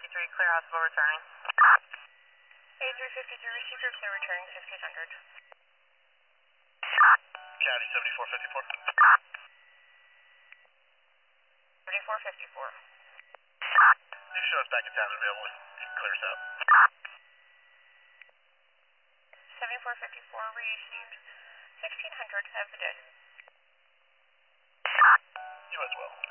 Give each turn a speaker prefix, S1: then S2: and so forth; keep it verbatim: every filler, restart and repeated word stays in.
S1: fifty-three, clear hospital returning. eighty-three fifty-three, receive your clear returning fifteen hundred.
S2: County seventy-four fifty-four.
S1: thirty-four fifty-four.
S2: You show us back in town available. You can clear us out.
S1: seventy-four fifty-four, received sixteen hundred, have a good day.
S2: You as well.